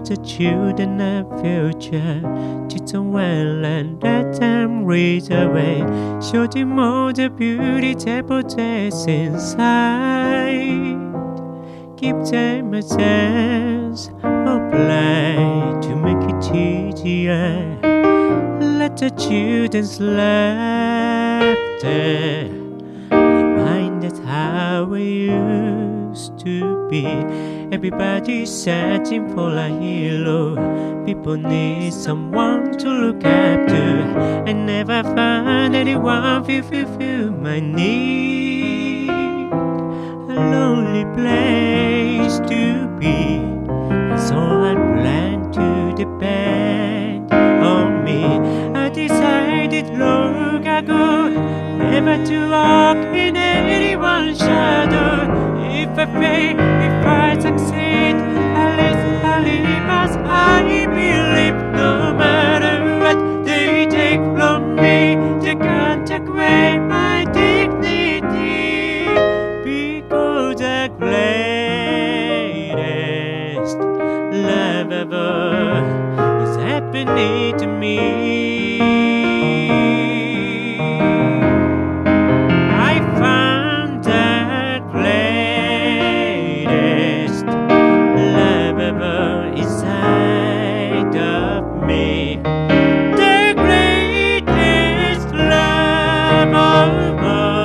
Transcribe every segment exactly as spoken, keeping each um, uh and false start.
the children a future. Just a well and that time reach away. Show them all the beauty they possess inside. Give them a chance of life to make it easier. Let the children's laughter remind us how we used to be. Everybody's searching for a hero. People need someone to look up to. I never found anyone who fulfill my need. A lonely place to be, so I plan to depend on me. I decided long ago never to walk in anyone's shadow. If I fail, if I succeed, at least I live as I believe. No matter what they take from me, they can't take away my dignity. Because the greatest love ever is happening to me. I found the greatest love ever inside of me. The greatest love of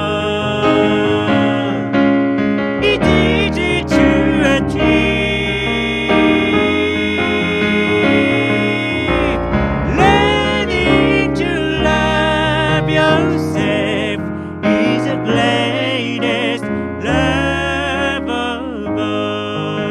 all. It's easy to achieve. Learning to love yourself is the greatest love of all.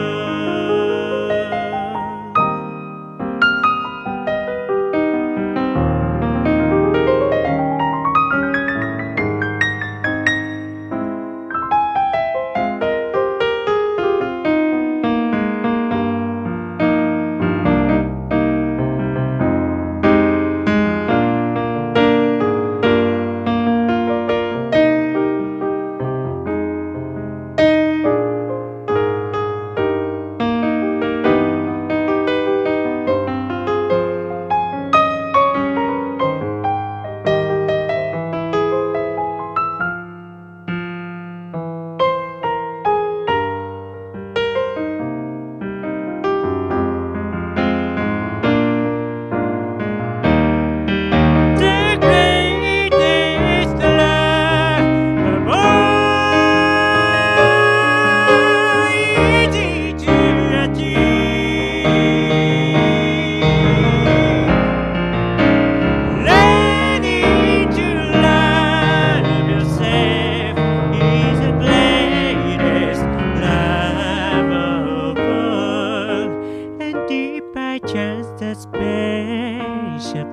The greatest love of all, easy to achieve. Learning to love yourself is the greatest love of all. And if by chance that special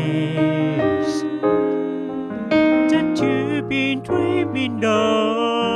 place that you've been dreaming of